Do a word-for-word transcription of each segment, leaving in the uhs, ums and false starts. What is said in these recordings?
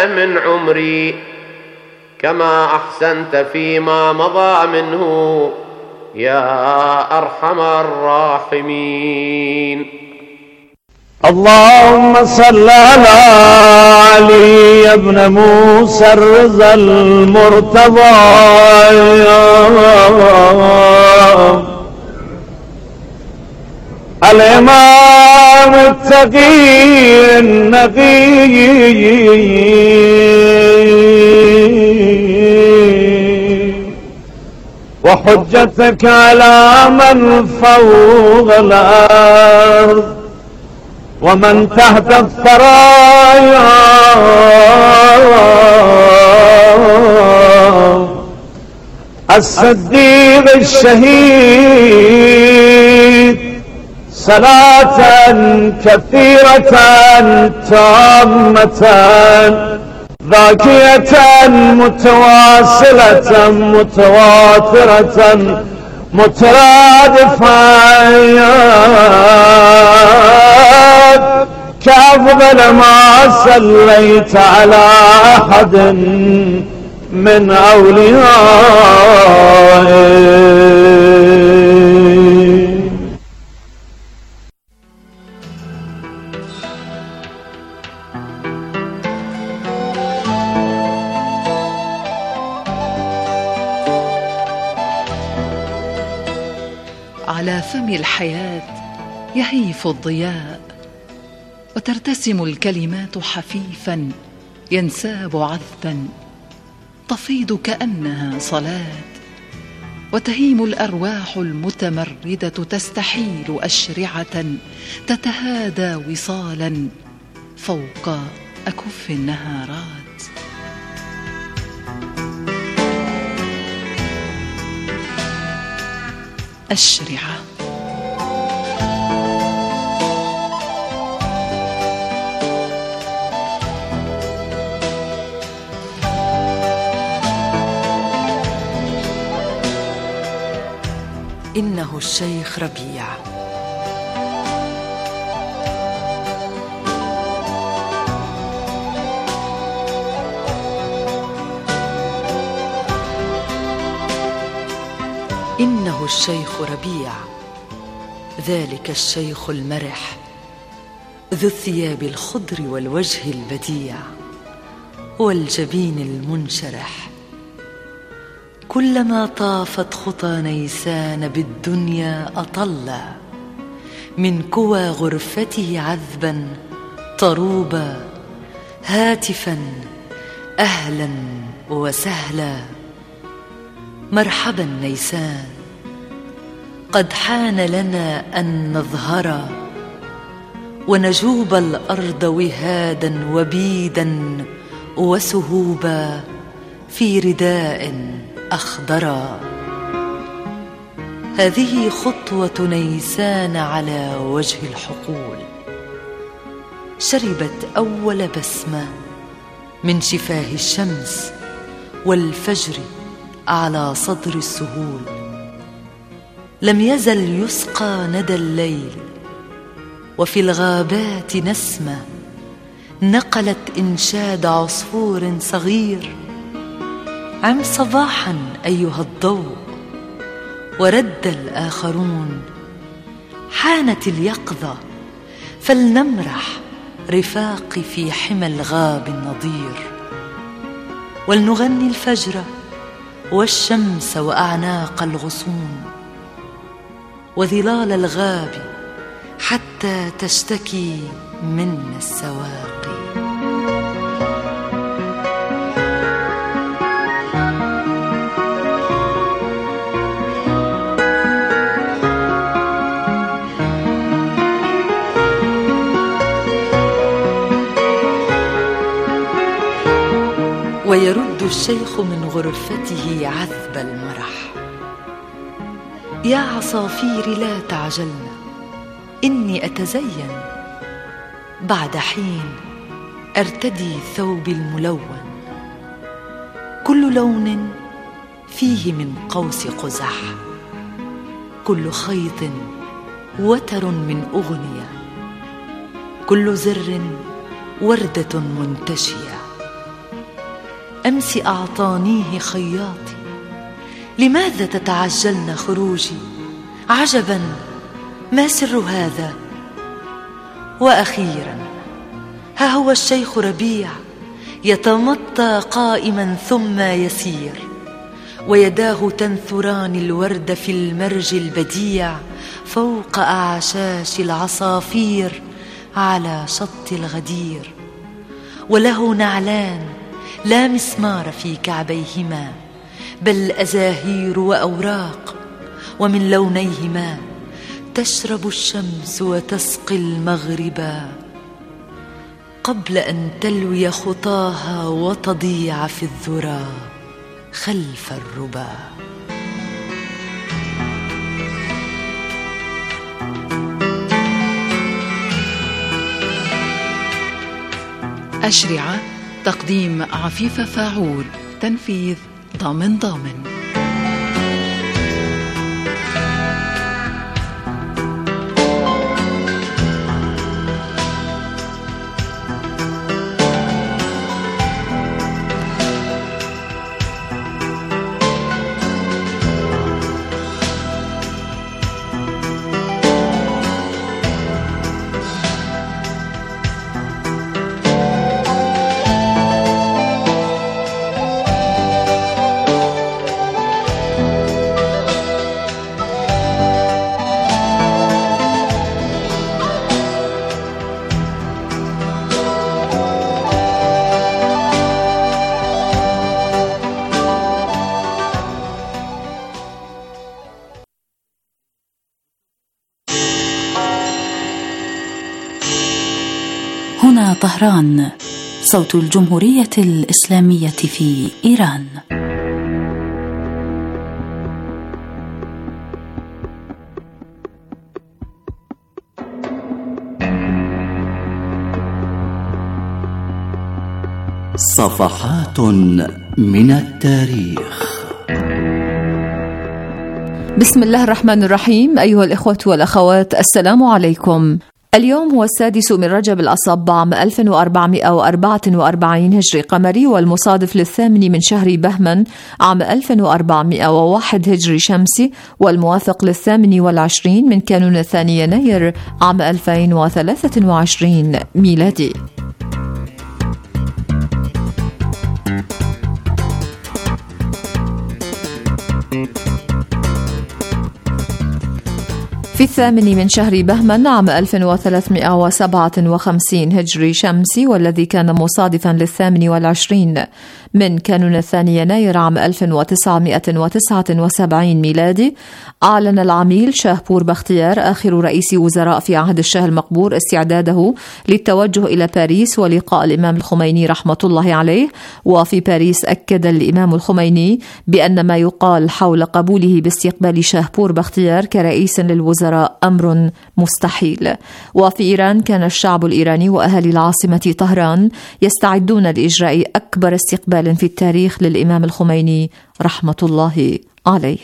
من عمري كما أحسنت فيما مضى منه يا أرحم الراحمين. اللهم صل على علي بن موسى الرضا المرتضى الإمام التقي النقي وحجتك على من فوق الأرض ومن تحت الثرايا الصديق الشهيد صلاة كثيرة تامة ذاكية متواصلة متواترة مترادفة كأفضل ما صليت على أحد من أوليائك. على فم الحياة يهيف الضياء وترتسم الكلمات حفيفا ينساب عذبا تفيض كأنها صلاة وتهيم الأرواح المتمردة تستحيل أشرعة تتهادى وصالا فوق أكف النهارات. أشرعة إنه الشيخ ربيع. إنه الشيخ ربيع، ذلك الشيخ المرح ذو الثياب الخضر والوجه البديع والجبين المنشرح. كلما طافت خطى نيسان بالدنيا أطل من كوى غرفته عذبا طروبا هاتفا أهلا وسهلا. مرحبا نيسان، قد حان لنا أن نظهر ونجوب الأرض وهادا وبيدا وسهوبا في رداء أخضرا. هذه خطوة نيسان على وجه الحقول، شربت أول بسمة من شفاه الشمس والفجر على صدر السهول. لم يزل يسقى ندى الليل، وفي الغابات نسمة نقلت إنشاد عصفور صغير. عم صباحا أيها الضوء، ورد الآخرون حانت اليقظة، فلنمرح رفاقي في حمى الغاب النضير، ولنغني الفجر والشمس وأعناق الغصون وظلال الغاب حتى تشتكي منا السواقي. ويرد الشيخ من غرفته عذب المرح. يا عصافير لا تعجلن، إني أتزين. بعد حين أرتدي ثوبي الملون، كل لون فيه من قوس قزح، كل خيط وتر من أغنية، كل زر وردة منتشية، أمس أعطانيه خياطي، لماذا تتعجلن خروجي؟ عجبا، ما سر هذا؟ وأخيرا ها هو الشيخ ربيع يتمطى قائما ثم يسير، ويداه تنثران الورد في المرج البديع فوق أعشاش العصافير على شط الغدير، وله نعلان لا مسمار في كعبيهما بل أزاهير وأوراق، ومن لونيهما تشرب الشمس وتسقي المغرب قبل أن تلوي خطاها وتضيع في الذرى خلف الربا. أشرعة، تقديم عفيفة فاعول، تنفيذ ضامن ضامن. هنا طهران، صوت الجمهورية الإسلامية في إيران. صفحات من التاريخ. بسم الله الرحمن الرحيم. أيها الإخوة والأخوات، السلام عليكم. اليوم هو السادس من رجب الأصب عام ألف وأربعمائة وأربعة وأربعين هجري قمري، والمصادف للثامن من شهر بهمن عام ألف وأربعمائة وواحد هجري شمسي، والموافق للثامن والعشرين من كانون الثاني يناير عام ألفين وثلاثة وعشرين ميلادي. في الثامن من شهر بهمن عام ألف وثلاثمائة وسبعة وخمسين هجري شمسي، والذي كان مصادفا للثامن والعشرين من كانون الثاني يناير عام ألف وتسعمائة وتسعة وسبعين ميلادي، أعلن العميل شاهبور بختيار آخر رئيس وزراء في عهد الشاه المقبور استعداده للتوجه إلى باريس ولقاء الإمام الخميني رحمة الله عليه. وفي باريس أكد الإمام الخميني بأن ما يقال حول قبوله باستقبال شاهبور بختيار كرئيس للوزراء أمر مستحيل. وفي إيران كان الشعب الإيراني وأهالي العاصمة طهران يستعدون لإجراء أكبر استقبال في التاريخ للإمام الخميني رحمة الله عليه.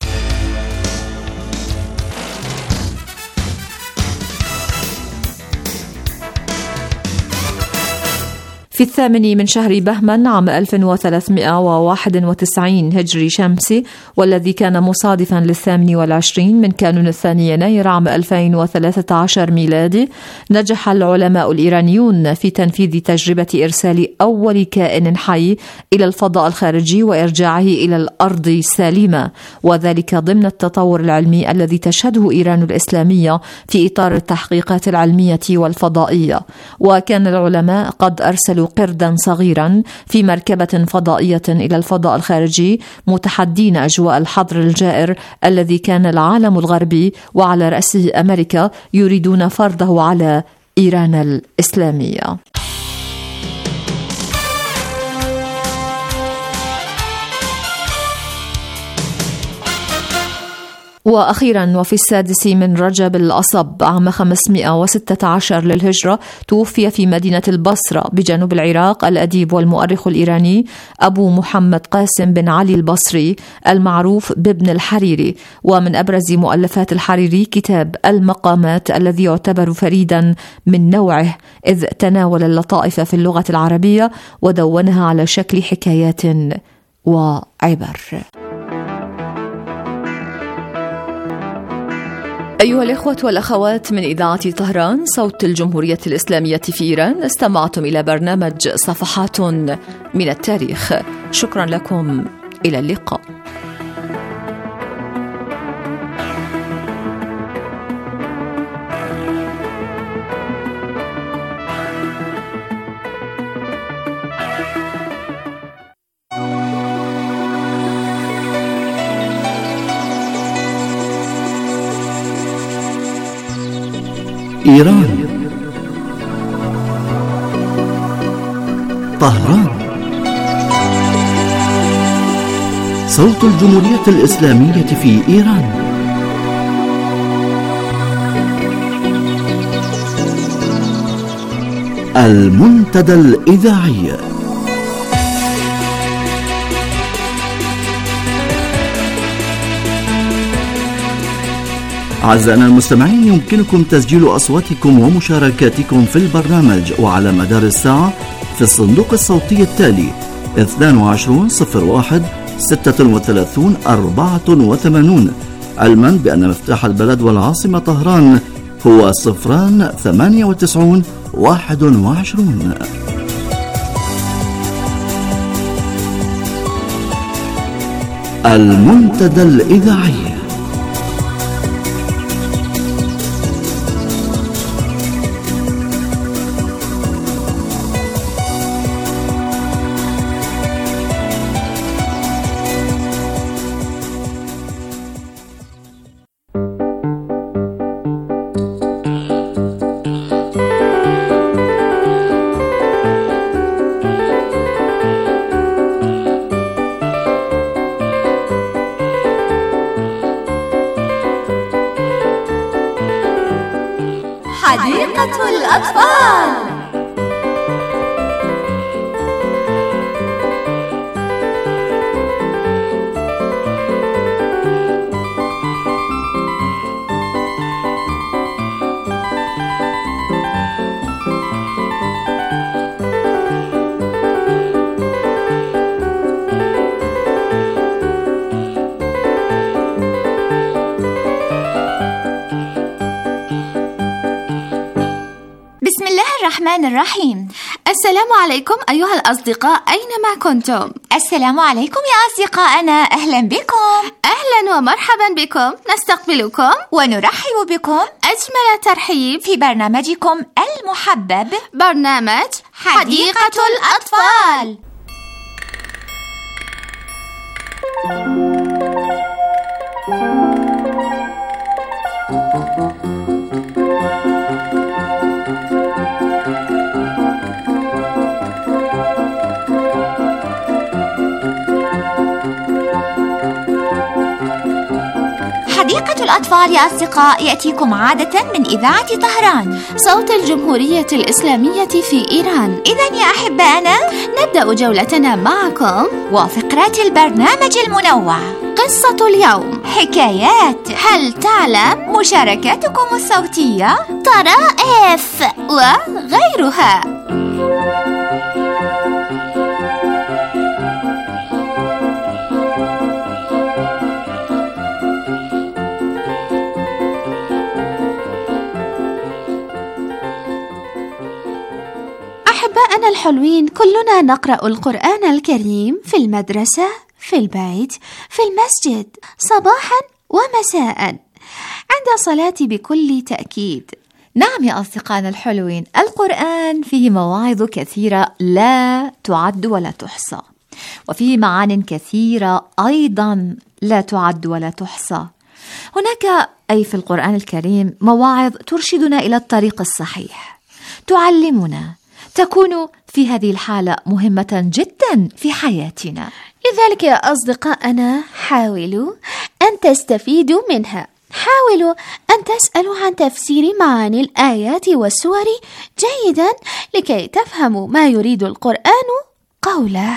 في الثامن من شهر بهمن عام ألف وثلاثمائة وواحد وتسعين هجري شمسي، والذي كان مصادفا للثامن والعشرين من كانون الثاني يناير عام ألفين وثلاثة عشر ميلادي، نجح العلماء الإيرانيون في تنفيذ تجربة إرسال أول كائن حي إلى الفضاء الخارجي وإرجاعه إلى الأرض سالمة، وذلك ضمن التطور العلمي الذي تشهده إيران الإسلامية في إطار التحقيقات العلمية والفضائية. وكان العلماء قد أرسلوا قردا صغيرا في مركبة فضائية إلى الفضاء الخارجي، متحدين أجواء الحظر الجائر الذي كان العالم الغربي وعلى رأسه أمريكا يريدون فرضه على إيران الإسلامية. وأخيرا وفي السادس من رجب الأصب عام خمسمائة وستة عشر للهجرة توفي في مدينة البصرة بجنوب العراق الأديب والمؤرخ الإيراني أبو محمد قاسم بن علي البصري المعروف بابن الحريري. ومن أبرز مؤلفات الحريري كتاب المقامات الذي يعتبر فريدا من نوعه، إذ تناول اللطائف في اللغة العربية ودونها على شكل حكايات وعبر. أيها الإخوة والأخوات من إذاعة طهران صوت الجمهورية الإسلامية في إيران، استمعتم إلى برنامج صفحات من التاريخ. شكرا لكم، إلى اللقاء. إيران، طهران، صوت الجمهورية الإسلامية في إيران. المنتدى الإذاعي. أعزائنا المستمعين، يمكنكم تسجيل أصواتكم ومشاركاتكم في البرنامج وعلى مدار الساعة في الصندوق الصوتي التالي اثنان وعشرين صفر واحد ستة وثلاثين أربعة وثمانين، علما بأن مفتاح البلد والعاصمة طهران هو صفران ثمانية وتسعين واحد وعشرين. المنتدى الإذاعي. حديقة الأطفال. الرحمن الرحيم. السلام عليكم أيها الأصدقاء أينما كنتم. السلام عليكم يا أصدقائنا، أهلا بكم. أهلا ومرحبا بكم، نستقبلكم ونرحب بكم أجمل ترحيب في برنامجكم المحبب، برنامج حديقة, حديقة الأطفال. حديقة الأطفال يا أصدقاء يأتيكم عادة من إذاعة طهران صوت الجمهورية الإسلامية في إيران. إذن يا أحبائنا نبدأ جولتنا معكم وفقرات البرنامج المنوع، قصة اليوم، حكايات، هل تعلم، مشاركاتكم الصوتية، طرائف وغيرها. أحبائنا الحلوين، كلنا نقرأ القرآن الكريم في المدرسة، في البيت، في المسجد، صباحا ومساء، عند صلاة بكل تأكيد. نعم يا أصدقائنا الحلوين، القرآن فيه مواعظ كثيرة لا تعد ولا تحصى، وفيه معان كثيرة أيضا لا تعد ولا تحصى. هناك أي في القرآن الكريم مواعظ ترشدنا إلى الطريق الصحيح، تعلمنا، تكون في هذه الحالة مهمة جدا في حياتنا. لذلك يا أصدقائنا حاولوا أن تستفيدوا منها. حاولوا أن تسألوا عن تفسير معاني الآيات والسور جيدا لكي تفهموا ما يريد القرآن قوله.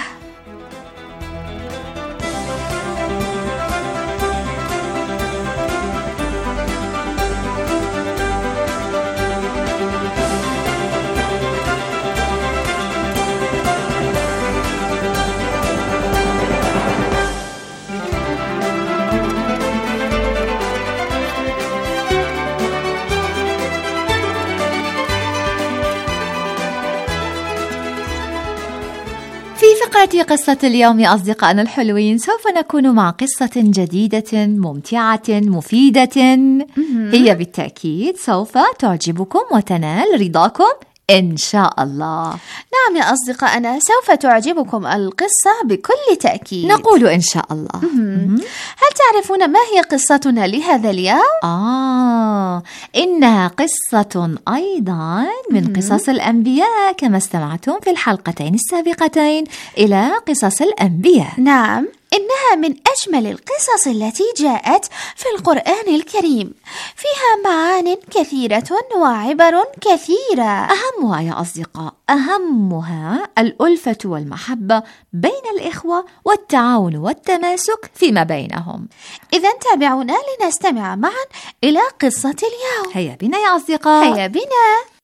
في فقرة قصة اليوم يا أصدقائنا الحلوين سوف نكون مع قصة جديدة ممتعة مفيدة. هي بالتأكيد سوف تعجبكم وتنال رضاكم إن شاء الله. نعم يا أصدقائنا، سوف تعجبكم القصة بكل تأكيد. نقول إن شاء الله. هل تعرفون ما هي قصتنا لهذا اليوم؟ آه إنها قصة أيضا من قصص الأنبياء كما استمعتم في الحلقتين السابقتين إلى قصص الأنبياء. نعم، إنها من أجمل القصص التي جاءت في القرآن الكريم، فيها معان كثيرة وعبر كثيرة. أهمها يا أصدقاء، أهمها الألفة والمحبة بين الإخوة والتعاون والتماسك فيما بينهم. إذن تابعونا لنستمع معا إلى قصة اليوم. هيا بنا يا أصدقاء، هيا بنا.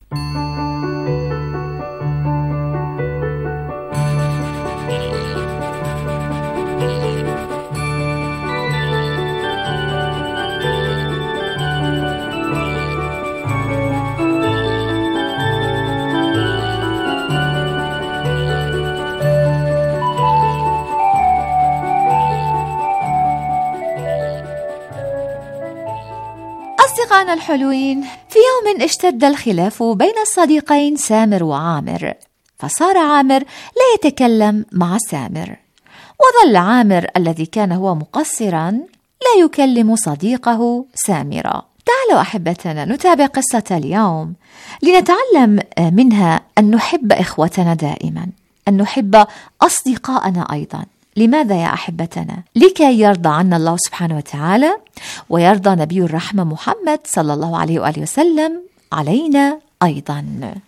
أصدقائنا الحلوين، في يوم اشتد الخلاف بين الصديقين سامر وعامر، فصار عامر لا يتكلم مع سامر، وظل عامر الذي كان هو مقصرا لا يكلم صديقه سامرا. تعالوا أحبتنا نتابع قصة اليوم لنتعلم منها أن نحب إخوتنا دائما، أن نحب أصدقائنا أيضا. لماذا يا أحبتنا؟ لكي يرضى عنا الله سبحانه وتعالى ويرضى نبي الرحمة محمد صلى الله عليه وآله وسلم علينا أيضا.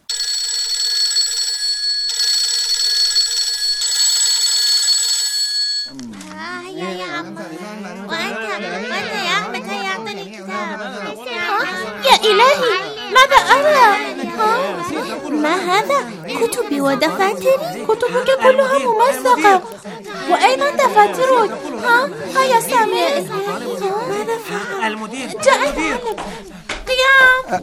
يا إلهي، ماذا أرى؟ ما هذا؟ كتبي ودفاتري؟ كتبك كلها ممزقة وأيضا دفاترك. ها ها يا سامر، ماذا فعل؟ المدير جاء المعلم. قيام.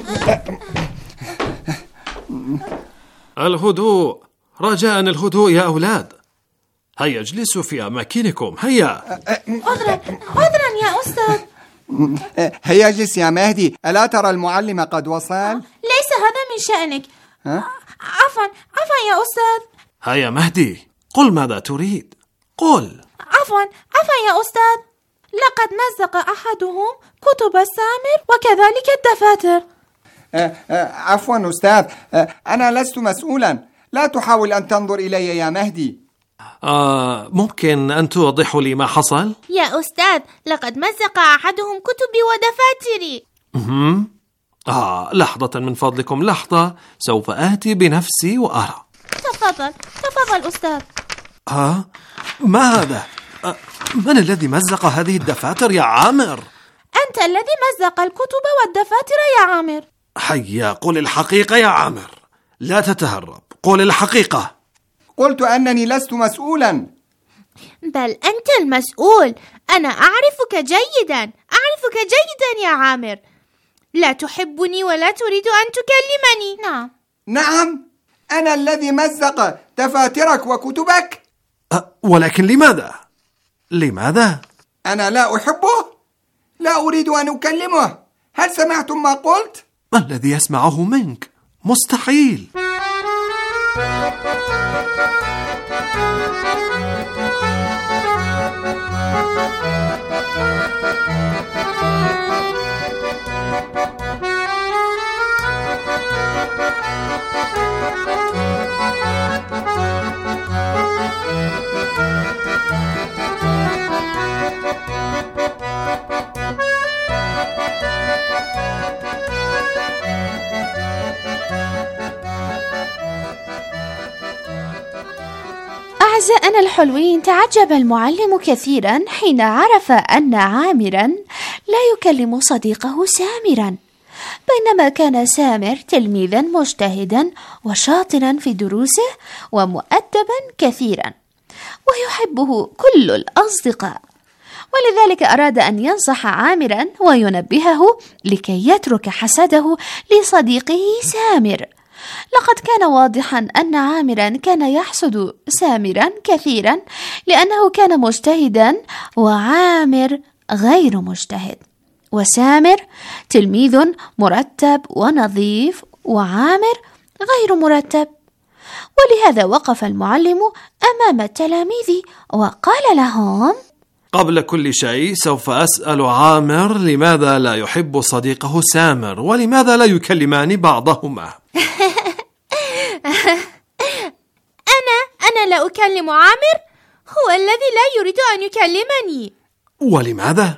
الهدوء، رجاء الهدوء يا أولاد. هيا اجلسوا في أماكنكم. هيا. عذرا عذرا يا أستاذ. هيا اجلس يا مهدي، ألا ترى المعلم قد وصل؟ ليس هذا من شأنك. عفوا عفوا يا أستاذ. هيا مهدي، قل ماذا تريد. قل. عفوا عفوا يا أستاذ، لقد مزق أحدهم كتب سامر وكذلك الدفاتر. عفوا أستاذ، أنا لست مسؤولا، لا تحاول أن تنظر إلي يا مهدي. آه ممكن أن توضحوا لي ما حصل؟ يا أستاذ، لقد مزق أحدهم كتبي ودفاتري. مهم. آه لحظة من فضلكم، لحظة، سوف آتي بنفسي وأرى. تفضل تفضل أستاذ. آه ما هذا؟ آه من الذي مزق هذه الدفاتر يا عامر؟ أنت الذي مزق الكتب والدفاتر يا عامر. هيا قل الحقيقة يا عامر، لا تتهرب، قل الحقيقة. قلت أنني لست مسؤولا. بل أنت المسؤول، أنا أعرفك جيدا، أعرفك جيدا يا عامر. لا تحبني ولا تريد أن تكلمني. نعم نعم، أنا الذي مزق دفاترك وكتبك. أه ولكن لماذا؟ لماذا؟ أنا لا أحبه، لا أريد أن أكلمه. هل سمعتم ما قلت؟ ما الذي يسمعه منك؟ مستحيل. أعزائنا الحلوين، تعجب المعلم كثيرا حين عرف أن عامرا لا يكلم صديقه سامرا، بينما كان سامر تلميذا مجتهدا وشاطرا في دروسه ومؤدبا كثيرا ويحبه كل الأصدقاء، ولذلك أراد أن ينصح عامرا وينبهه لكي يترك حسده لصديقه سامر. لقد كان واضحا أن عامرا كان يحسد سامرا كثيرا لأنه كان مجتهدا وعامر غير مجتهد، وسامر تلميذ مرتب ونظيف وعامر غير مرتب. ولهذا وقف المعلم أمام التلاميذ وقال لهم: قبل كل شيء سوف أسأل عامر لماذا لا يحب صديقه سامر، ولماذا لا يكلمان بعضهما؟ أنا أنا لا أكلم عامر، هو الذي لا يريد أن يكلمني. ولماذا؟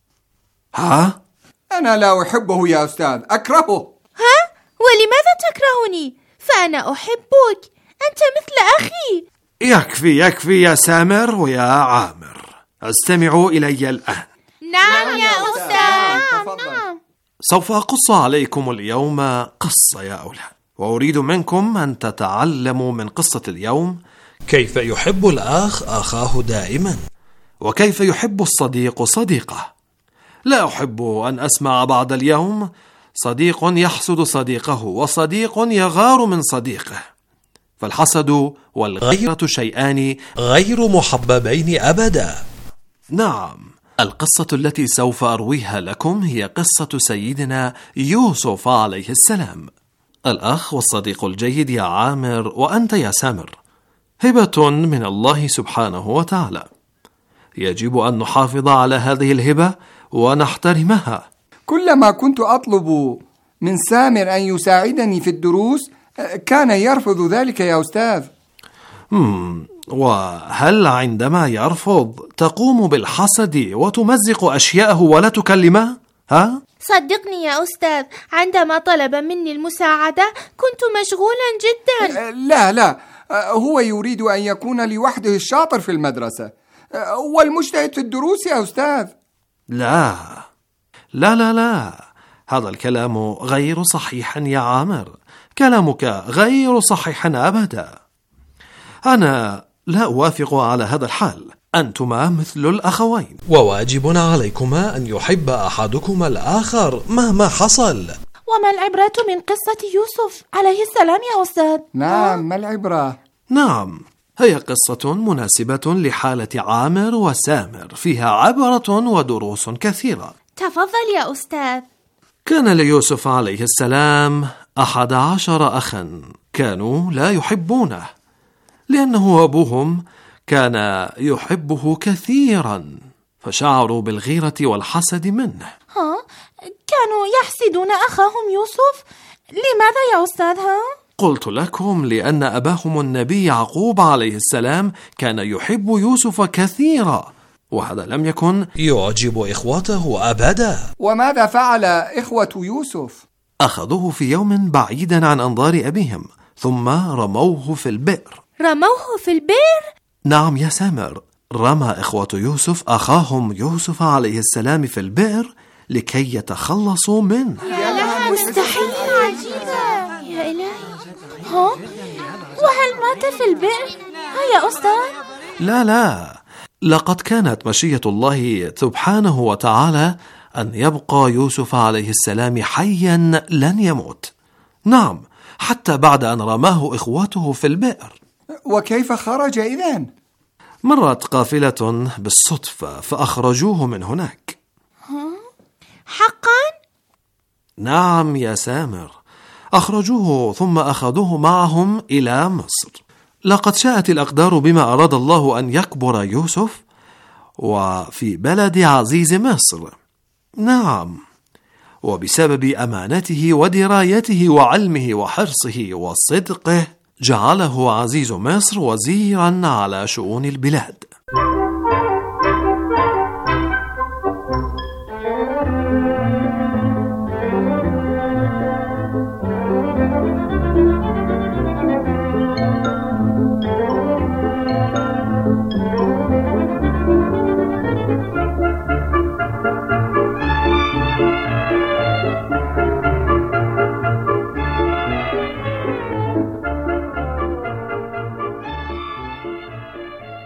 ها؟ أنا لا أحبه يا أستاذ، أكرهه. ها؟ ولماذا تكرهني؟ فأنا أحبك، أنت مثل أخي. يكفي يكفي يا سامر ويا عامر، استمعوا إلي الآن. نعم يا أستاذ. نعم. سوف أقص عليكم اليوم قصة يا أولاد، وأريد منكم أن تتعلموا من قصة اليوم كيف يحب الأخ أخاه دائما، وكيف يحب الصديق صديقه. لا أحب أن أسمع بعد اليوم صديق يحسد صديقه وصديق يغار من صديقه، فالحسد والغيرة شيئان غير محببين أبدا. نعم، القصة التي سوف أرويها لكم هي قصة سيدنا يوسف عليه السلام. الأخ والصديق الجيد يا عامر وأنت يا سامر هبة من الله سبحانه وتعالى، يجب أن نحافظ على هذه الهبة ونحترمها. كلما كنت أطلب من سامر أن يساعدني في الدروس كان يرفض ذلك يا أستاذ. مم. وهل عندما يرفض تقوم بالحسد وتمزق أشياءه ولا تكلمه؟ ها؟ صدقني يا أستاذ، عندما طلب مني المساعدة كنت مشغولا جدا. لا لا، هو يريد أن يكون لوحده الشاطر في المدرسة والمجتهد في الدروس يا أستاذ. لا لا لا لا، هذا الكلام غير صحيح يا عامر، كلامك غير صحيح أبدا. أنا لا أوافق على هذا الحال، أنتما مثل الأخوين، وواجب عليكما أن يحب أحدكما الآخر مهما حصل. وما العبرة من قصة يوسف عليه السلام يا أستاذ؟ نعم، ما العبرة؟ نعم، هي قصة مناسبة لحالة عامر وسامر، فيها عبرة ودروس كثيرة. تفضل يا أستاذ. كان ليوسف عليه السلام أحد عشر أخا، كانوا لا يحبونه لأنه أبوهم كان يحبه كثيرا، فشعروا بالغيرة والحسد منه. ها؟ كانوا يحسدون أخاهم يوسف؟ لماذا يا أستاذ؟ ها؟ قلت لكم لأن أباهم النبي يعقوب عليه السلام كان يحب يوسف كثيرا، وهذا لم يكن يعجب إخوته أبدا. وماذا فعل إخوة يوسف؟ أخذوه في يوم بعيدا عن أنظار أبيهم ثم رموه في البئر. رموه في البئر؟ نعم يا سامر، رمى إخوة يوسف أخاهم يوسف عليه السلام في البئر لكي يتخلصوا منه. يا لها مستحيل، عجيبة يا إلهي. ها؟ وهل مات في البئر؟ ها يا أستاذ؟ لا لا، لقد كانت مشيئة الله سبحانه وتعالى أن يبقى يوسف عليه السلام حيا لن يموت. نعم، حتى بعد أن رماه إخوته في البئر. وكيف خرج إذن؟ مرت قافلة بالصدفة فأخرجوه من هناك. حقا؟ نعم يا سامر، أخرجوه ثم أخذوه معهم إلى مصر. لقد شاءت الأقدار بما أراد الله أن يكبر يوسف وفي بلد عزيز مصر. نعم، وبسبب أمانته ودرايته وعلمه وحرصه وصدقه جعله عزيز مصر وزيرا على شؤون البلاد.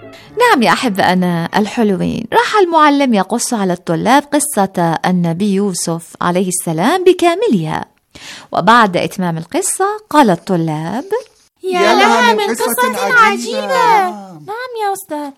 نعم يا أحبائنا الحلوين، راح المعلم يقص على الطلاب قصة النبي يوسف عليه السلام بكاملها، وبعد إتمام القصة قال الطلاب: يا لها من قصة عجيبة, عجيبة. نعم يا أستاذ.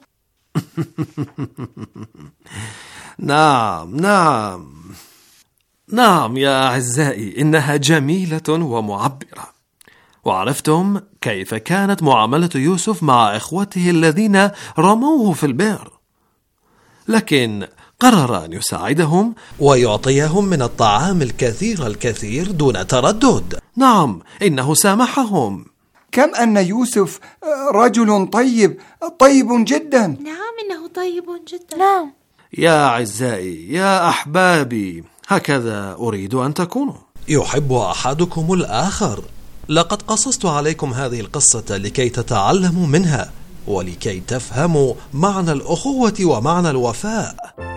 نعم نعم نعم يا أعزائي، إنها جميلة ومعبرة. وعرفتم كيف كانت معاملة يوسف مع إخوته الذين رموه في البئر، لكن قرر أن يساعدهم ويعطيهم من الطعام الكثير الكثير دون تردد. نعم، إنه سامحهم. كم أن يوسف رجل طيب طيب جدا. نعم، إنه طيب جدا. نعم يا أعزائي يا أحبابي، هكذا أريد أن تكونوا. يحب أحدكم الآخر. لقد قصصت عليكم هذه القصة لكي تتعلموا منها ولكي تفهموا معنى الأخوة ومعنى الوفاء.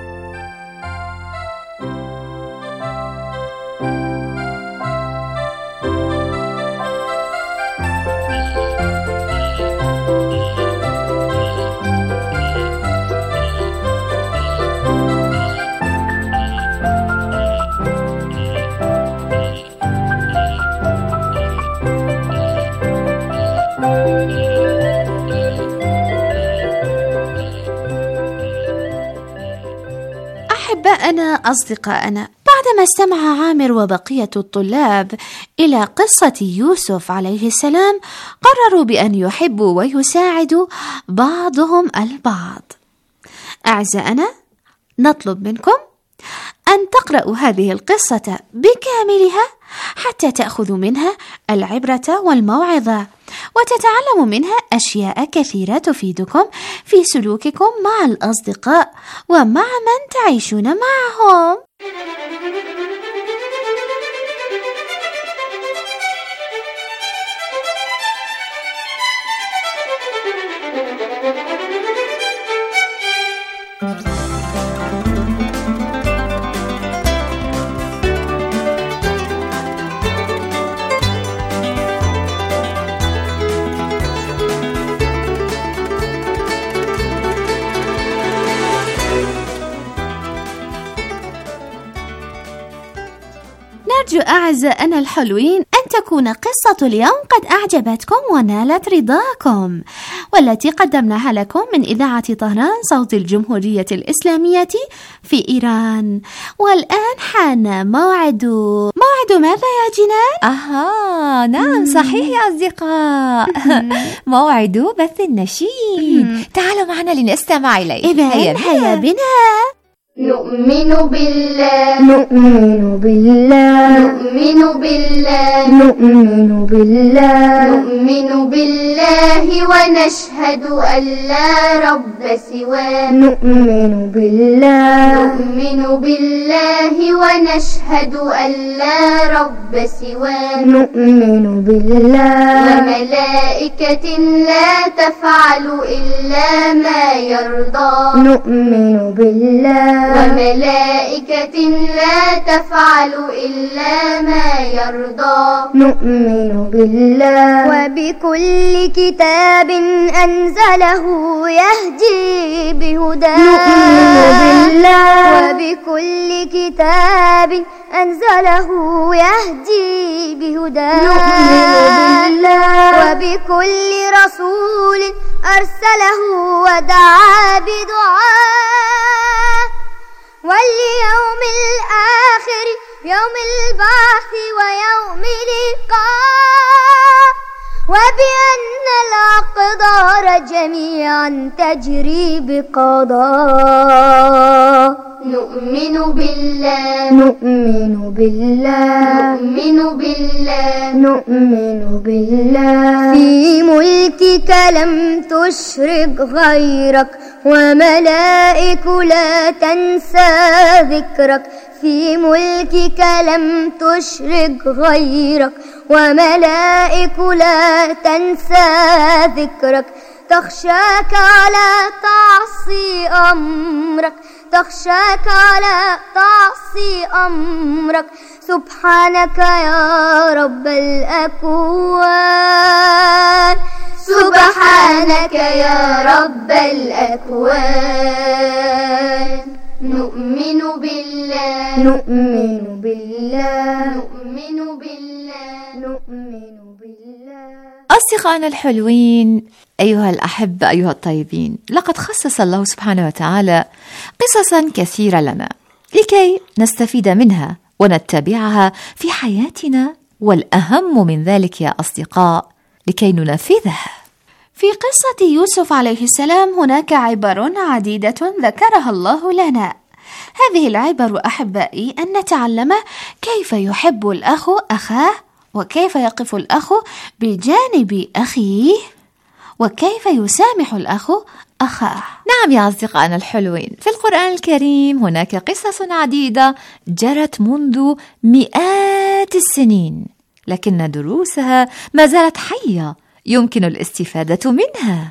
أحباءنا أصدقاءنا، بعدما استمع عامر وبقية الطلاب إلى قصة يوسف عليه السلام، قرروا بأن يحبوا ويساعدوا بعضهم البعض. أعزائنا، نطلب منكم أن تقرأوا هذه القصة بكاملها حتى تأخذوا منها العبرة والموعظة، وتتعلموا منها أشياء كثيرة تفيدكم في سلوككم مع الأصدقاء ومع من تعيشون معهم. نرجو أعزائنا الحلوين أن تكون قصة اليوم قد أعجبتكم ونالت رضاكم، والتي قدمناها لكم من إذاعة طهران صوت الجمهورية الإسلامية في إيران. والآن حان موعد موعد ماذا يا جنان؟ أها نعم صحيح يا أصدقاء، موعد بث النشيد. تعالوا معنا لنستمع إليه. إذن هيا بنا. نؤمن بالله نؤمن بالله نؤمن بالله نؤمن بالله نؤمن بالله ونشهد أن لا رب سواه نؤمن بالله نؤمن بالله ونشهد أن لا رب سواه نؤمن بالله وملائكة لا تفعل إلا ما يرضى نؤمن بالله وملائكة لا تفعل إلا ما يرضى نؤمن بالله وبكل كتاب أنزله يهدي بهداه نؤمن بالله وبكل كتاب أنزله يهدي بهداه نؤمن بالله وبكل رسول أرسله ودعا بدعاه واليوم الآخر يوم البعث ويوم اللقاء وبأن الأقدار جميعا تجري بقضاء نؤمن بالله نؤمن بالله نؤمن بالله نؤمن بالله في ملكك لم تشرك غيرك وملائك لا تنسى ذكرك في ملكك لم تشرك غيرك وملائك لا تنسى ذكرك تخشاك على تعصي أمرك تخشاك على تعصي أمرك سبحانك يا رب الأكوان سبحانك يا رب الأكوان. نؤمن بالله نؤمن بالله نؤمن بالله نؤمن بالله. أصدقائنا الحلوين، أيها الأحبة، أيها الطيبين، لقد خصص الله سبحانه وتعالى قصصا كثيرة لنا لكي نستفيد منها ونتبعها في حياتنا، والأهم من ذلك يا أصدقاء لكي ننفذها. في قصة يوسف عليه السلام هناك عبر عديدة ذكرها الله لنا. هذه العبر أحبائي أن نتعلم كيف يحب الأخ أخاه، وكيف يقف الأخ بجانب أخيه، وكيف يسامح الأخ أخاه. نعم يا أصدقائنا الحلوين، في القرآن الكريم هناك قصص عديدة جرت منذ مئات السنين، لكن دروسها ما زالت حية يمكن الاستفادة منها.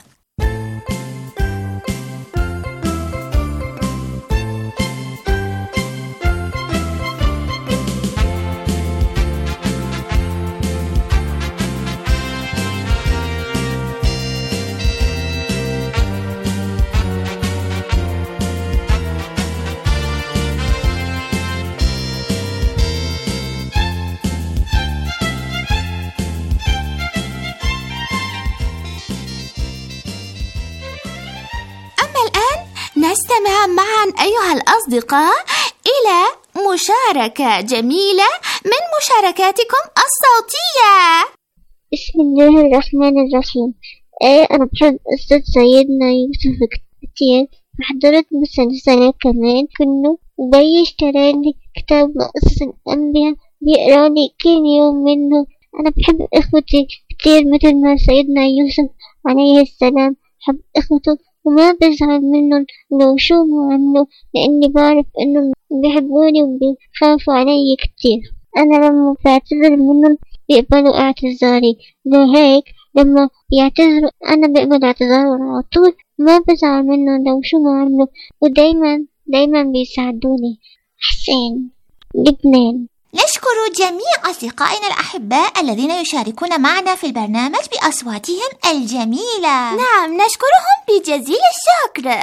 نستمع معا أيها الأصدقاء إلى مشاركة جميلة من مشاركاتكم الصوتية. بسم الله الرحمن الرحيم. آه أنا بحب قصة سيدنا يوسف كتير، حضرت مسلسلة كمان، كنا بي اشترالي كتاب قصص الأنبياء بيقرالي كل يوم منه. أنا بحب إخوتي كتير مثل ما سيدنا يوسف عليه السلام حب إخوته، وما بزعل منهم لو شو ما عملوا، لأني بعرف إنهم بيحبوني وبيخافوا علي كتير. أنا لما بعتذر منهم بيقبلوا اعتذاري، لهيك لما بيعتذروا أنا بقبل اعتذارهم على طول، ما بزعل منهم لو شو ما عملوا، ودايما دايما بيساعدوني. حسين، لبنان. نشكر جميع أصدقائنا الأحباء الذين يشاركون معنا في البرنامج بأصواتهم الجميلة. نعم، نشكرهم بجزيل الشكر.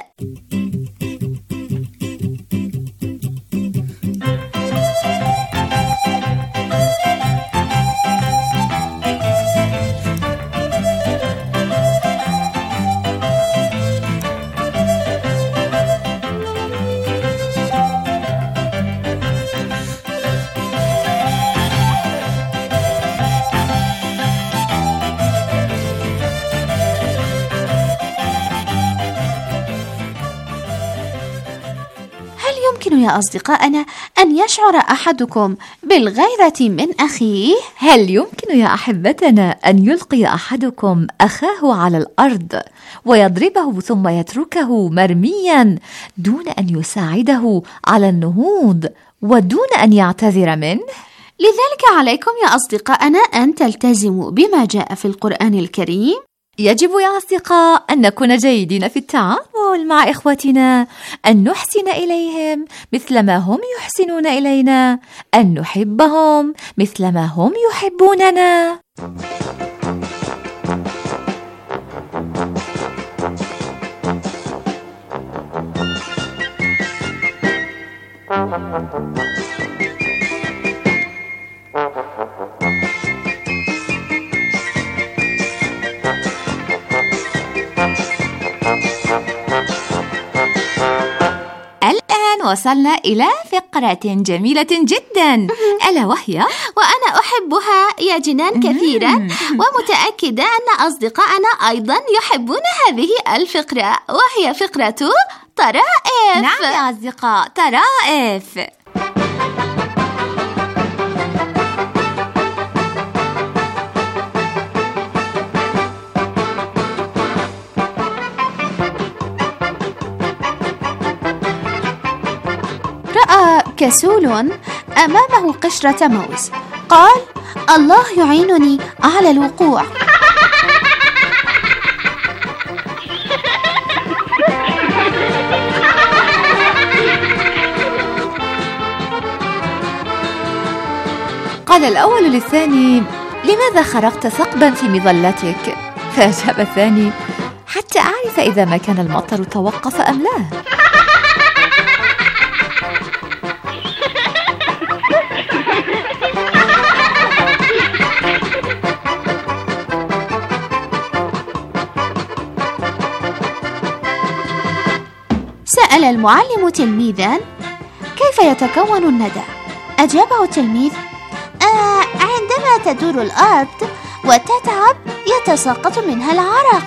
يمكن يا أصدقائنا أن يشعر أحدكم بالغيرة من أخيه؟ هل يمكن يا أحبتنا أن يلقي أحدكم أخاه على الأرض ويضربه ثم يتركه مرميا دون أن يساعده على النهوض ودون أن يعتذر منه؟ لذلك عليكم يا أصدقائنا أن تلتزموا بما جاء في القرآن الكريم. يجب يا أصدقاء أن نكون جيدين في التعامل مع إخوتنا، أن نحسن إليهم مثلما هم يحسنون إلينا، أن نحبهم مثلما هم يحبوننا. الآن وصلنا إلى فقرة جميلة جدا، ألا وهي وأنا أحبها يا جنان كثيرا، ومتأكدة أن أصدقائنا أيضا يحبون هذه الفقرة، وهي فقرة طرائف. نعم يا أصدقاء، طرائف. رأى كسول أمامه قشرة موز، قال: الله يعينني على الوقوع. قال الأول للثاني: لماذا خرقت ثقبا في مظلتك؟ فأجاب الثاني: حتى أعرف إذا ما كان المطر توقف أم لا. سأل المعلم تلميذا: كيف يتكون الندى؟ أجابه التلميذ: آه عندما تدور الأرض وتتعب يتساقط منها العرق.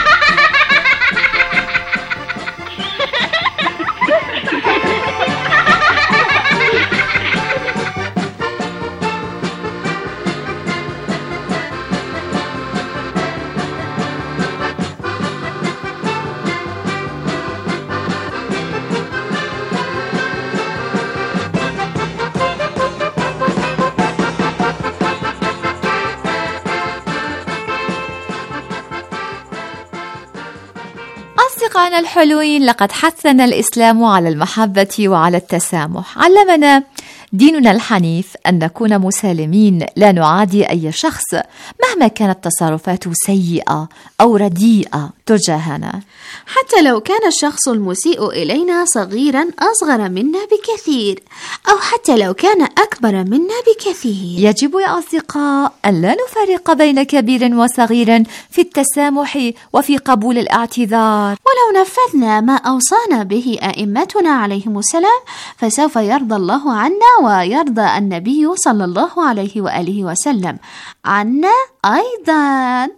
أصدقائنا الحلوين، لقد حثنا الإسلام على المحبة وعلى التسامح. علمنا ديننا الحنيف أن نكون مسالمين، لا نعادي أي شخص مهما كانت تصرفاته سيئة أو رديئة تجاهنا، حتى لو كان الشخص المسيء إلينا صغيرا أصغر منا بكثير، أو حتى لو كان أكبر منا بكثير. يجب يا أصدقاء أن لا نفرق بين كبير وصغير في التسامح وفي قبول الاعتذار. ولو نفذنا ما أوصانا به أئمتنا عليهم السلام فسوف يرضى الله عنا، ويرضى النبي صلى الله عليه وآله وسلم عنا أيضا.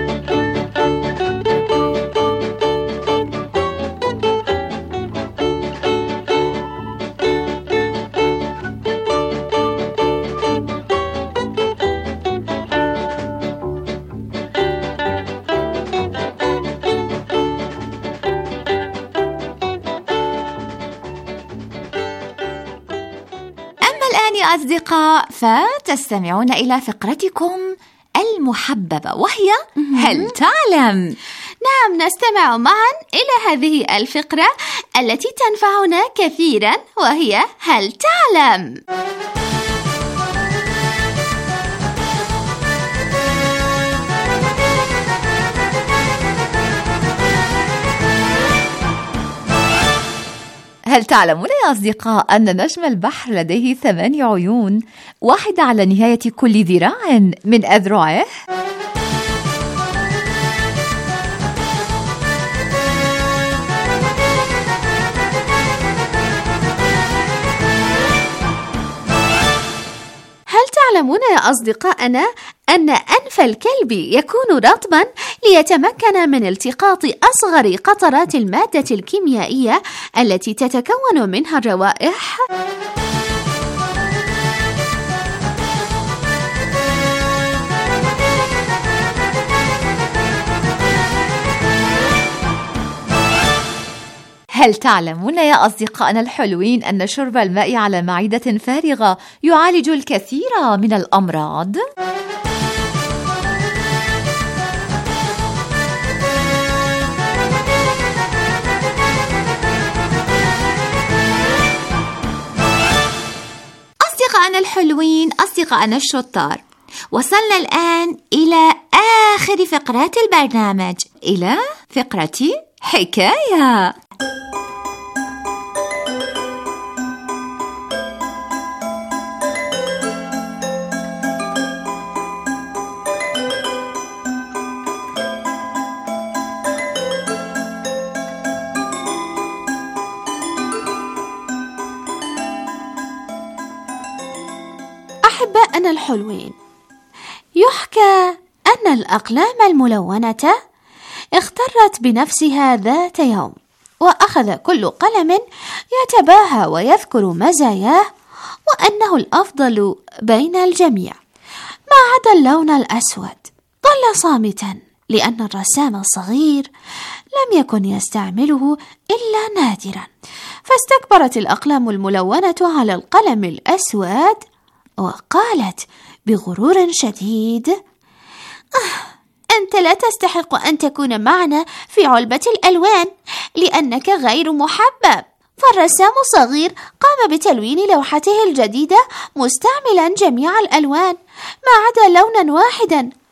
أصدقاء، فتستمعون إلى فقرتكم المحببة، وهي هل تعلم؟ نعم، نستمع معا إلى هذه الفقرة التي تنفعنا كثيرا، وهي هل تعلم؟ هل تعلمون يا أصدقاء أن نجم البحر لديه ثماني عيون، واحدة على نهاية كل ذراع من أذرعه؟ هل تعلمون يا أصدقائنا أن أنف الكلب يكون رطبا ليتمكن من التقاط أصغر قطرات المادة الكيميائية التي تتكون منها الروائح؟ هل تعلمون يا أصدقائنا الحلوين أن شرب الماء على معدة فارغة يعالج الكثير من الأمراض؟ أصدقائنا الحلوين، أصدقائنا الشطار، وصلنا الآن إلى آخر فقرات البرنامج، إلى فقرة حكاية. أحبائنا الحلوين، يحكى أن الأقلام الملونة اخترت بنفسها ذات يوم، وأخذ كل قلم يتباهى ويذكر مزاياه وأنه الأفضل بين الجميع، ما عدا اللون الأسود. ظل صامتا لأن الرسام الصغير لم يكن يستعمله إلا نادرا، فاستكبرت الأقلام الملونة على القلم الأسود وقالت بغرور شديد: آه أنت لا تستحق أن تكون معنا في علبة الألوان لأنك غير محبب. فالرسام الصغير قام بتلوين لوحته الجديدة مستعملا جميع الألوان ما عدا لونا واحدا،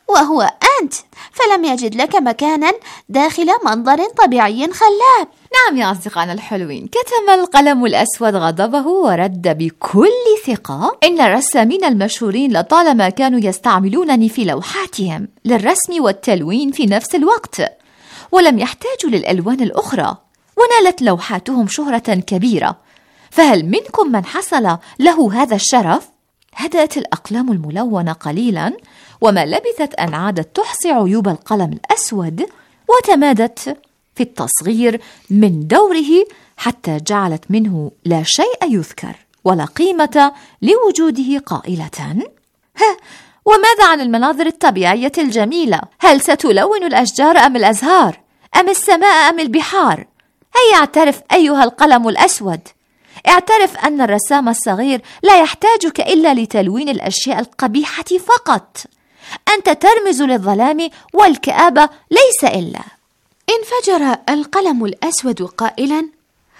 وهو أنت، فلم يجد لك مكانا داخل منظر طبيعي خلاب. نعم يا أصدقائنا الحلوين، كتم القلم الأسود غضبه ورد بكل ثقة: إن الرسامين المشهورين لطالما كانوا يستعملونني في لوحاتهم للرسم والتلوين في نفس الوقت، ولم يحتاجوا للألوان الأخرى، ونالت لوحاتهم شهرة كبيرة، فهل منكم من حصل له هذا الشرف؟ هدأت الأقلام الملونة قليلا، وما لبثت أن عادت تحصي عيوب القلم الأسود، وتمادت في التصغير من دوره حتى جعلت منه لا شيء يذكر ولا قيمة لوجوده، قائلة: ها، وماذا عن المناظر الطبيعية الجميلة؟ هل ستلون الأشجار أم الأزهار أم السماء أم البحار؟ هيا اعترف أيها القلم الأسود، اعترف أن الرسام الصغير لا يحتاجك إلا لتلوين الأشياء القبيحة فقط. أنت ترمز للظلام والكآبة ليس إلا. انفجر القلم الأسود قائلا: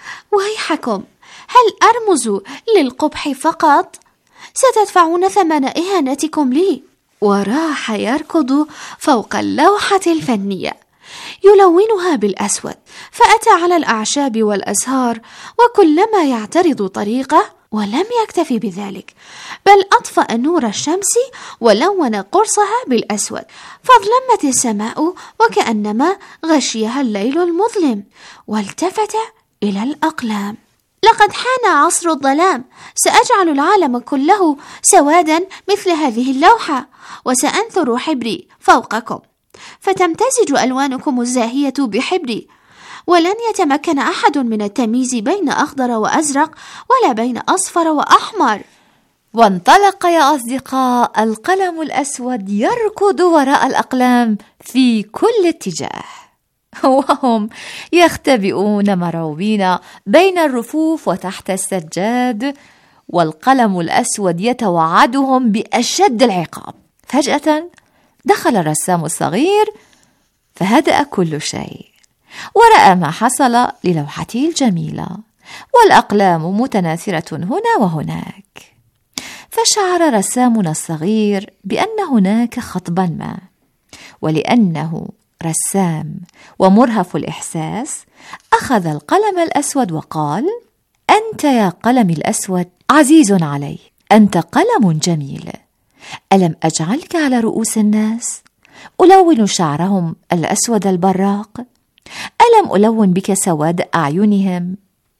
ويحكم، هل أرمز للقبح فقط؟ ستدفعون ثمن إهانتكم لي. وراح يركض فوق اللوحة الفنية يلونها بالأسود، فأتى على الأعشاب والأزهار، وكلما يعترض طريقه، ولم يكتفي بذلك، بل أطفأ نور الشمس ولون قرصها بالأسود، فاظلمت السماء وكأنما غشيها الليل المظلم، والتفت إلى الأقلام: لقد حان عصر الظلام، سأجعل العالم كله سوادا مثل هذه اللوحة، وسأنثر حبري فوقكم، فتمتزج ألوانكم الزاهية بحبري، ولن يتمكن أحد من التمييز بين أخضر وأزرق ولا بين أصفر وأحمر. وانطلق يا أصدقاء القلم الأسود يركض وراء الأقلام في كل اتجاه، وهم يختبئون مرعوبين بين الرفوف وتحت السجاد، والقلم الأسود يتوعدهم بأشد العقاب. فجأة دخل الرسام الصغير فهدأ كل شيء، ورأى ما حصل للوحته الجميلة، والأقلام متناثرة هنا وهناك. فشعر رسامنا الصغير بأن هناك خطبا ما، ولأنه رسام ومرهف الإحساس أخذ القلم الأسود وقال: أنت يا قلم الأسود عزيز علي، أنت قلم جميل، ألم أجعلك على رؤوس الناس ألون شعرهم الأسود البراق؟ ألم ألون بك سواد أعينهم؟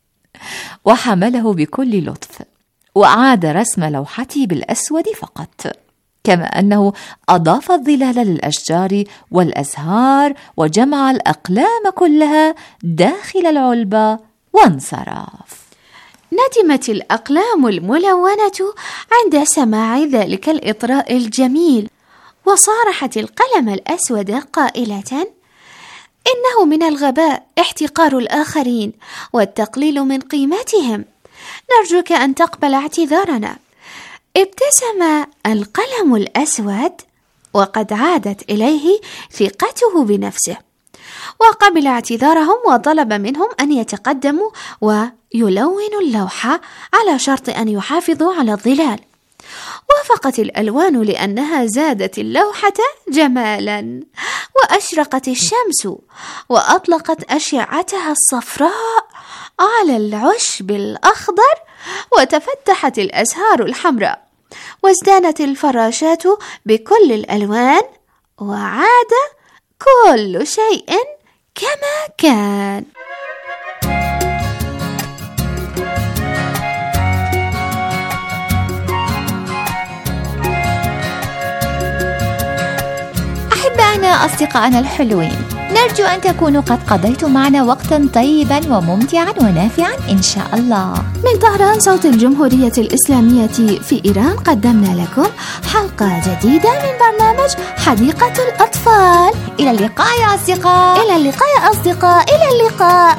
وحمله بكل لطف، وأعاد رسم لوحتي بالأسود فقط، كما أنه أضاف الظلال للأشجار والأزهار، وجمع الأقلام كلها داخل العلبة وانصرف. ندمت الأقلام الملونة عند سماع ذلك الإطراء الجميل، وصارحت القلم الأسود قائلة: إنه من الغباء احتقار الآخرين والتقليل من قيمتهم، نرجوك أن تقبل اعتذارنا. ابتسم القلم الأسود، وقد عادت إليه ثقته بنفسه، وقبل اعتذارهم وطلب منهم أن يتقدموا ويلونوا اللوحة على شرط أن يحافظوا على الظلال. وافقت الألوان لأنها زادت اللوحة جمالا، وأشرقت الشمس وأطلقت أشعتها الصفراء على العشب الأخضر، وتفتحت الأزهار الحمراء، وازدانت الفراشات بكل الألوان، وعاد كل شيء كما كان. أحبائنا أصدقائنا الحلوين، نرجو أن تكونوا قد قضيتم معنا وقتا طيبا وممتعا ونافعا إن شاء الله. من طهران صوت الجمهورية الإسلامية في إيران قدمنا لكم حلقة جديدة من برنامج حديقة الأطفال. إلى اللقاء يا أصدقاء. إلى اللقاء يا أصدقاء. إلى اللقاء.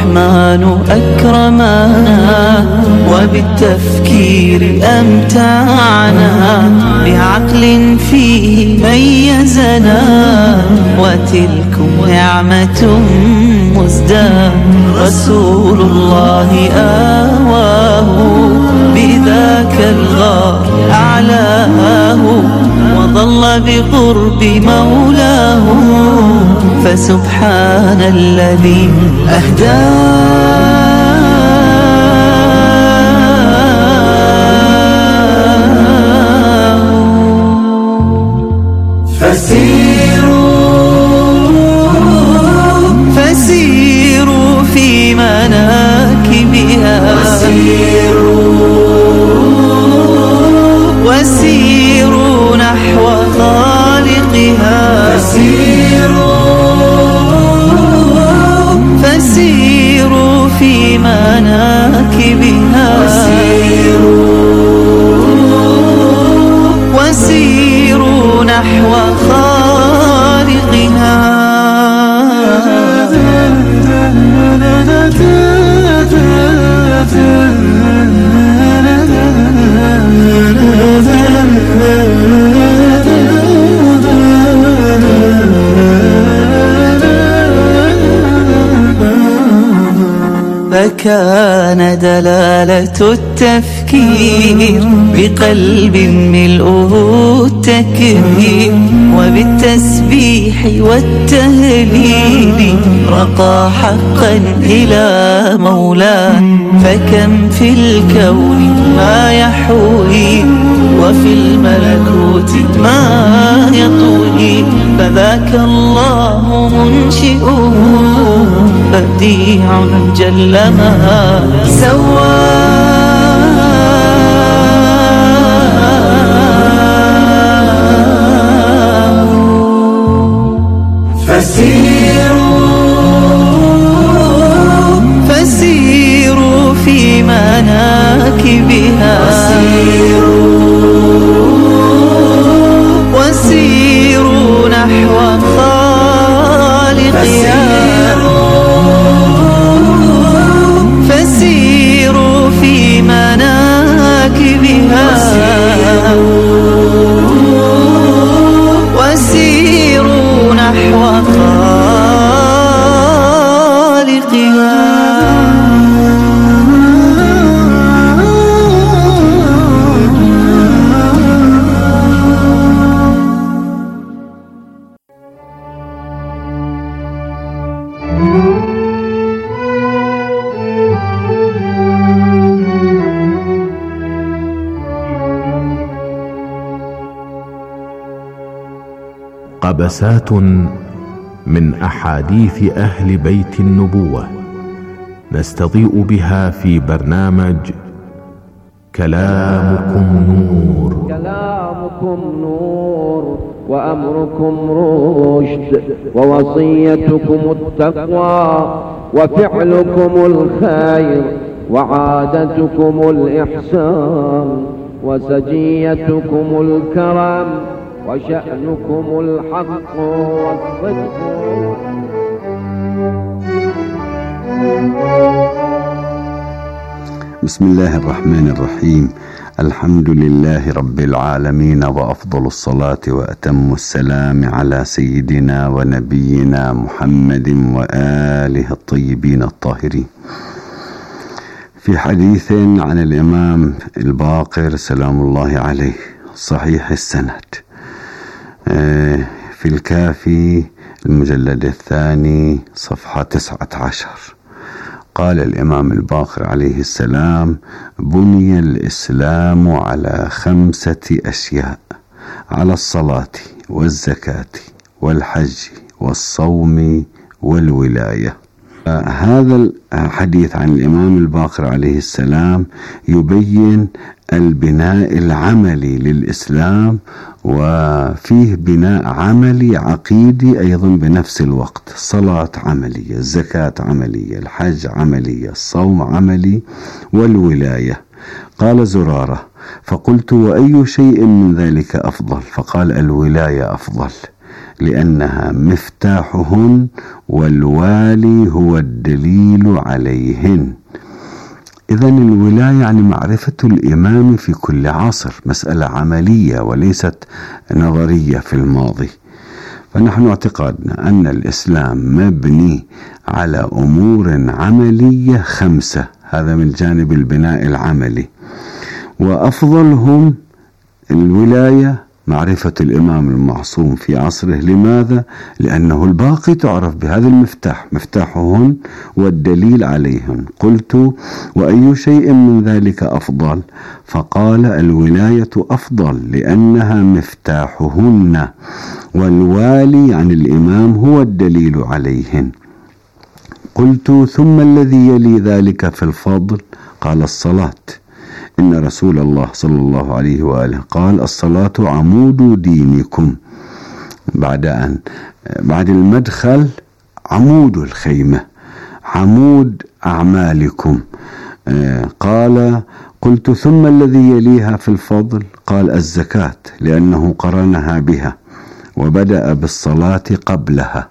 الرحمن أكرمنا وبالتفكير أمتعنا بعقل فيه ميزنا وتلكم نعمة مزدى رسول الله آواه بذاك الغار أعلاه وظل بقرب مولاه فسبحان الذي أهداه فسيروا في مناكبها وسيروا نحو خالقها فسيروا في مناكبها وسيروا نحو خالقها فكان دلالة التفكير بقلب ملؤه التكبير وبالتسبيح والتهليل رقى حقا إلى مولاه فكم في الكون ما يحوي وفي الملكوت ما يطوي فذاك الله منشئه بديع جل ما سوى فسيروا فسيروا في مناكبها وسيروا نحو خالقها فسيروا في مناكبها وسيروا نحو خالقها قبسات من أحاديث أهل بيت النبوة نستضيء بها في برنامج كلامكم نور. كلامكم نور وأمركم رشد ووصيتكم التقوى وفعلكم الخير وعادتكم الإحسان وسجيتكم الكرم وشأنكم الحق والصدق. بسم الله الرحمن الرحيم. الحمد لله رب العالمين وأفضل الصلاة وأتم السلام على سيدنا ونبينا محمد وآله الطيبين الطاهرين. في حديث عن الإمام الباقر سلام الله عليه صحيح السند في الكافي المجلد الثاني صفحة تسعة عشر قال الإمام الباقر عليه السلام: بني الإسلام على خمسة أشياء: على الصلاة والزكاة والحج والصوم والولاية. هذا الحديث عن الإمام الباقر عليه السلام يبين البناء العملي للإسلام، وفيه بناء عملي عقيدي أيضا بنفس الوقت. صلاة عملية، الزكاة عملية، الحج عملية، الصوم عملي، والولاية. قال زرارة: فقلت: وأي شيء من ذلك أفضل؟ فقال: الولاية أفضل، لأنها مفتاحهن والوالي هو الدليل عليهن. إذن الولاية يعني معرفة الإمام في كل عصر، مسألة عملية وليست نظرية في الماضي. فنحن اعتقادنا أن الإسلام مبني على أمور عملية خمسة، هذا من جانب البناء العملي، وأفضلهم الولاية معرفة الإمام المعصوم في عصره. لماذا؟ لأنه الباقي تعرف بهذا المفتاح، مفتاحهن والدليل عليهن. قلت: وأي شيء من ذلك أفضل؟ فقال: الولاية أفضل لأنها مفتاحهن، والوالي عن الإمام هو الدليل عليهن. قلت: ثم الذي يلي ذلك في الفضل؟ قال: الصلاة. إن رسول الله صلى الله عليه وآله قال: الصلاة عمود دينكم. بعد أن بعد المدخل عمود الخيمة، عمود أعمالكم. قال: قلت: ثم الذي يليها في الفضل؟ قال: الزكاة، لأنه قرنها بها وبدأ بالصلاة قبلها،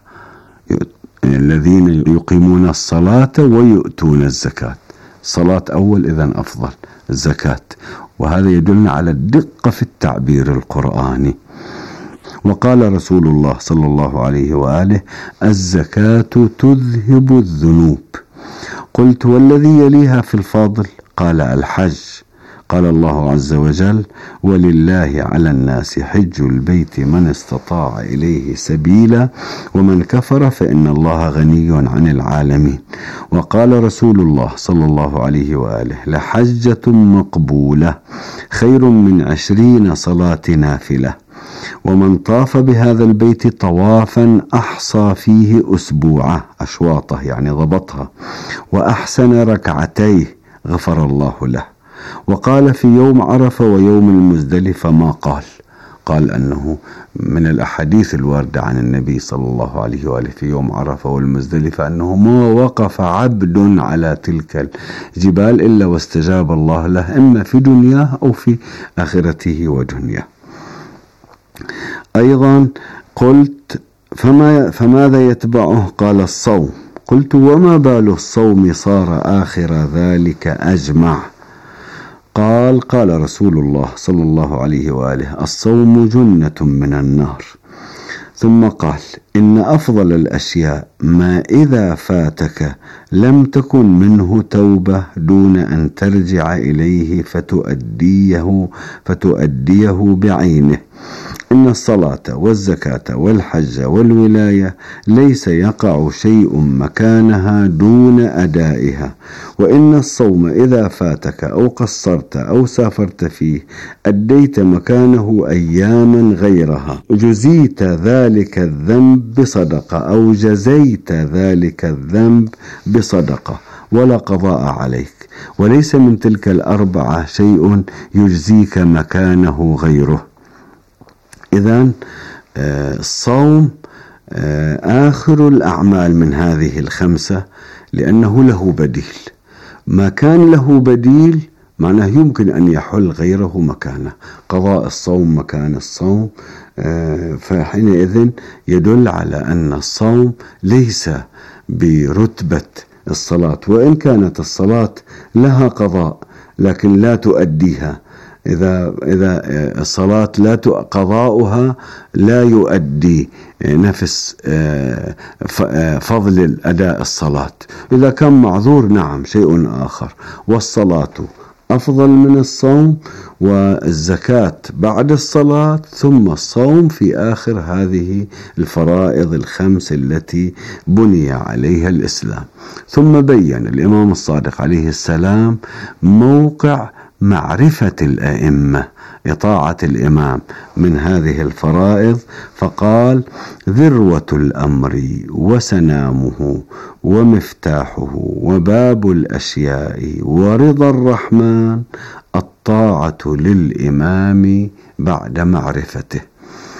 الذين يقيمون الصلاة ويؤتون الزكاة. الصلاة أول، إذن أفضل الزكاة، وهذا يدلنا على الدقة في التعبير القرآني. وقال رسول الله صلى الله عليه وآله: الزكاة تذهب الذنوب. قلت: والذي يليها في الفضل؟ قال: الحج. قال الله عز وجل: ولله على الناس حج البيت من استطاع إليه سبيلا ومن كفر فإن الله غني عن العالمين. وقال رسول الله صلى الله عليه وآله: لحجة مقبولة خير من عشرين صلاة نافلة، ومن طاف بهذا البيت طوافا أحصى فيه أسبوعه، أشواطه يعني ضبطها، وأحسن ركعتيه غفر الله له. وقال في يوم عرفة ويوم المزدلفة ما قال قال أنه من الأحاديث الواردة عن النبي صلى الله عليه وآله في يوم عرفة والمزدلفة أنه ما وقف عبد على تلك الجبال إلا واستجاب الله له، إما في دنياه أو في آخرته ودنياه. أيضا قلت: فما فماذا يتبعه؟ قال: الصوم. قلت: وما بال الصوم صار آخر ذلك أجمع؟ قال: قال رسول الله صلى الله عليه وآله: الصوم جنة من النار. ثم قال: إن أفضل الأشياء ما إذا فاتك لم تكن منه توبة دون أن ترجع إليه فتؤديه فتؤديه بعينه. إن الصلاة والزكاة والحج والولاية ليس يقع شيء مكانها دون أدائها، وإن الصوم إذا فاتك أو قصرت أو سافرت فيه أديت مكانه أياما غيرها، جزيت ذلك الذنب بصدقة أو جزيت ذلك الذنب بصدقة ولا قضاء عليك، وليس من تلك الأربعة شيء يجزيك مكانه غيره. إذن الصوم آخر الأعمال من هذه الخمسة لأنه له بديل. ما كان له بديل معناه يمكن أن يحل غيره مكانه، قضاء الصوم مكان الصوم، فحينئذ يدل على أن الصوم ليس برتبة الصلاة، وإن كانت الصلاة لها قضاء لكن لا تؤديها. إذا إذا الصلاة لا قضاؤها لا يؤدي نفس فضل الأداء الصلاة. إذا كان معذور نعم شيء آخر. والصلاة أفضل من الصوم، والزكاة بعد الصلاة، ثم الصوم في آخر هذه الفرائض الخمس التي بني عليها الإسلام. ثم بين الإمام الصادق عليه السلام موقع معرفة الأئمة، إطاعة الإمام من هذه الفرائض، فقال: ذروة الأمر وسنامه ومفتاحه وباب الأشياء ورضا الرحمن الطاعة للإمام بعد معرفته.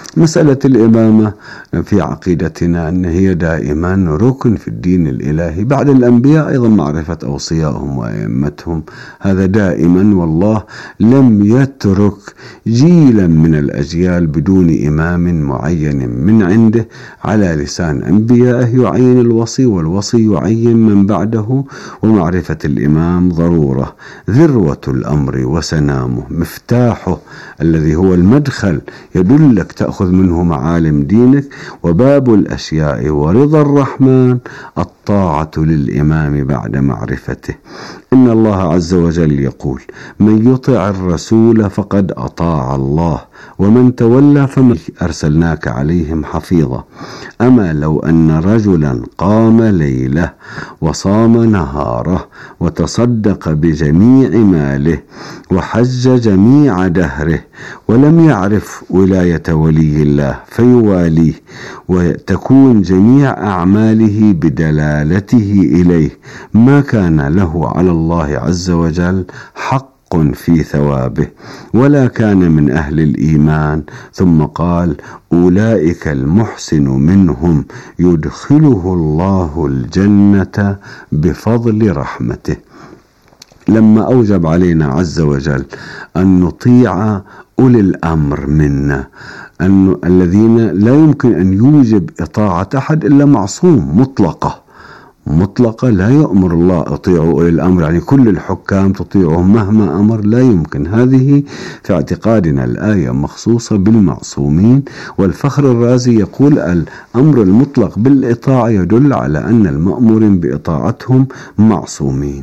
مسألة الإمامة في عقيدتنا أن هي دائما ركن في الدين الإلهي بعد الأنبياء، أيضا معرفة أوصيائهم وأئمتهم، هذا دائما، والله لم يترك جيلا من الأجيال بدون إمام معين من عنده على لسان أنبيائه يعين الوصي، والوصي يعين من بعده، ومعرفة الإمام ضرورة، ذروة الأمر وسنامه، مفتاحه الذي هو المدخل يدلك تأخذ منه معالم دينك، وباب الأشياء ورضا الرحمن الطاعة للإمام بعد معرفته. إن الله عز وجل يقول: من يطع الرسول فقد أطاع الله ومن تولى فما أرسلناك عليهم حفيظا. أما لو أن رجلا قام ليله وصام نهاره وتصدق بجميع ماله وحج جميع دهره ولم يعرف ولاية ولي الله فيواليه وتكون جميع أعماله بدلالته إليه، ما كان له على الله عز وجل حق في ثوابه ولا كان من أهل الإيمان. ثم قال: أولئك المحسن منهم يدخله الله الجنة بفضل رحمته. لما أوجب علينا عز وجل أن نطيع أولي الأمر منا، أن الذين لا يمكن أن يوجب إطاعة أحد إلا معصوم مطلقة مطلقة، لا يؤمر الله اطيعوا أولي الأمر يعني كل الحكام تطيعهم مهما أمر، لا يمكن. هذه في اعتقادنا الآية مخصوصة بالمعصومين. والفخر الرازي يقول: الأمر المطلق بالإطاعة يدل على أن المأمورين بإطاعتهم معصومين،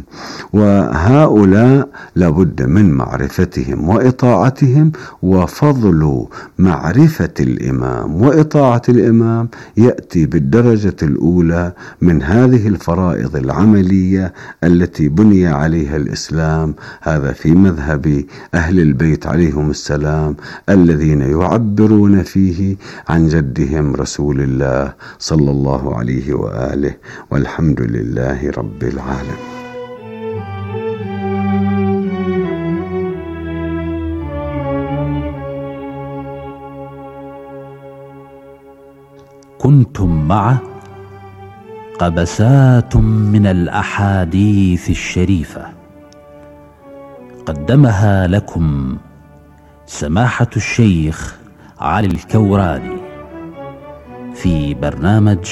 وهؤلاء لابد من معرفتهم وإطاعتهم. وفضل معرفة الإمام وإطاعة الإمام يأتي بالدرجة الأولى من هذه الفرائض العملية التي بني عليها الإسلام. هذا في مذهب أهل البيت عليهم السلام الذين يعبرون فيه عن جدهم رسول الله صلى الله عليه وآله، والحمد لله رب العالمين. كنتم مع قبسات من الأحاديث الشريفة، قدمها لكم سماحة الشيخ علي الكوراني في برنامج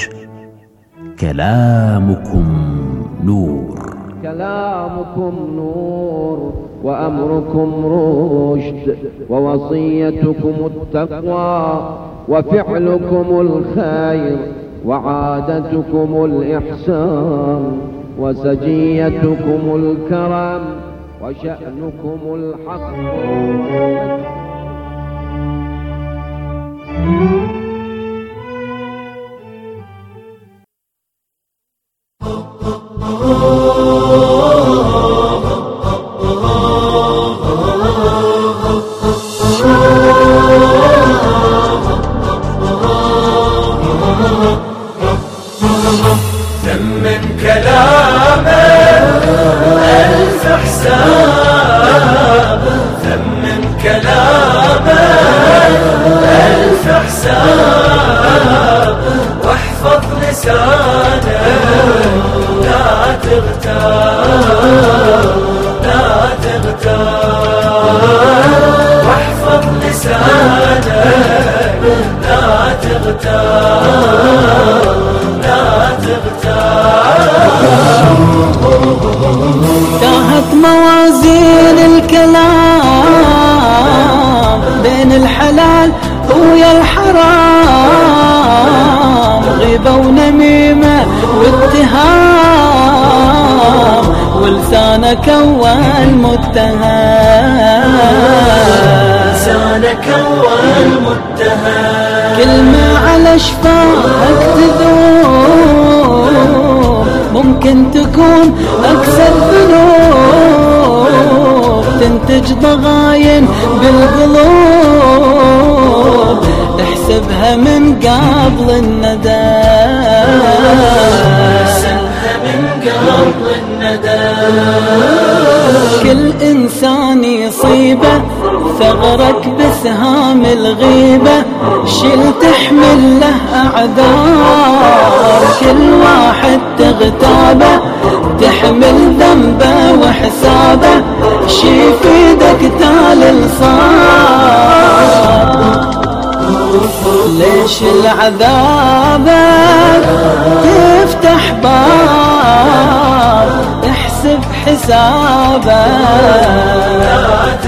كلامكم نور. كلامكم نور وأمركم رشد، ووصيتكم التقوى، وفعلكم الخير، وعادتكم الإحسان، وسجيتكم الكرم، وشأنكم الحق. ثمن كلامه ألف حساب، ثمن كلامه ألف حساب، واحفظ لسانه لا تغتاب لا تغتاب، واحفظ لسانه لا تغتاب لا تاهت موازين الكلام بين الحلال ويا الحرام، غيبة ونميمة واتهام، ولسانك أول متهم، لسانك أول متهم، كلمة على شفاهك تذوب، ممكن تكون أكثر ذنوب، تنتج ضغاين بالقلوب، احسبها من قبل الندم، احسبها من قرض الندى. كل إنسان يصيبه ثغرك بسهام الغيبة، شل تحمل له أعذار، كل واحد تغتابه تحمل ذنبه وحسابه، شي في ايدك تالي صار. ليش العذابك تفتح باب، احسب حسابك.